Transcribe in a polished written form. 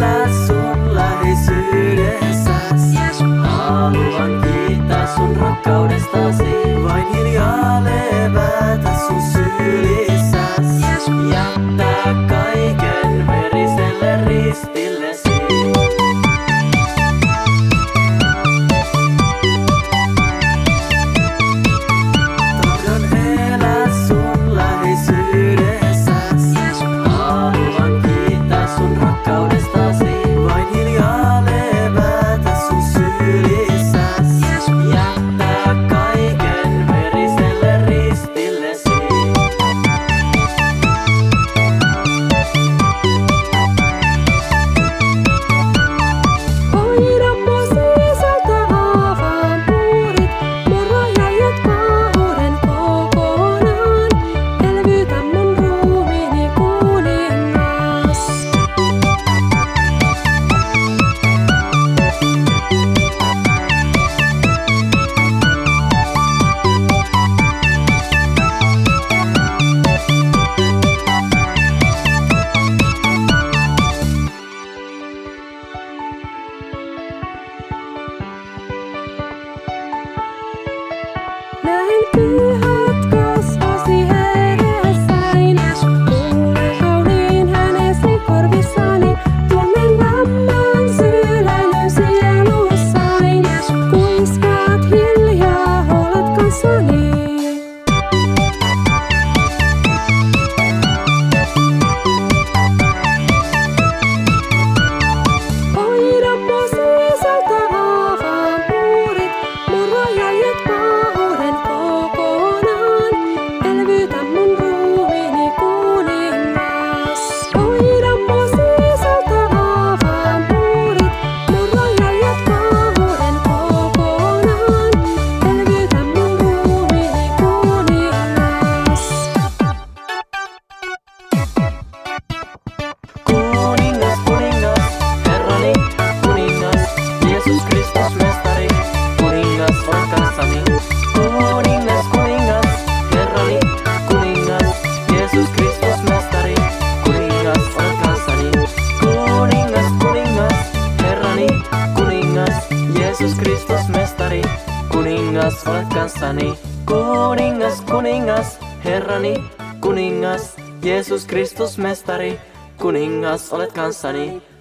elää sun läheisyydessäs. Haluan kiittää sun rakkaudestasi. Vain hiljaa levätä sun sylissäs. Jättää kaiken veriselle ristillesi. Tahdon elää sun läheisyydessäs. Haluan kiittää sun rakkaudestasi. Vain hiljaa levätä sun sylissäs. Jättää kaiken veriselle ristillesi. Hoida mua sisältä avaa muurit, mun rajat pahuuden kokonaan. Elvytä mun ruumiini kuningas. Näin pyhät kasvosi edessäin. Kuulen kauniin hänesi korvissani. Tunnen lämmön syleilyn sielussain. Kuiskaat hiljaa, olet kanssani. Hoida mua sisältä avaa muurit, mun rajat pahuuden kokonaan. Elvytä mun ruumiini kuningas. Hoida mua sisältä avaa muurit, mun rajat pahuuden kokonaan. Elvytä mun ruumiini kuningas. Kuningas, kuningas, Herrani, kuningas, Jeesus Kristus mestari, kuningas olet kanssani. Kuningas, kuningas, Herrani, kuningas, Jeesus Kristus mestari, kuningas olet kanssani. Kuningas, kuningas, Herrani, kuningas, Jeesus Kristus mestari, kuningas olet kanssani. Kuningas, kuningas, Herrani, kuningas, Jeesus Kristus mestari, kuningas olet kanssani.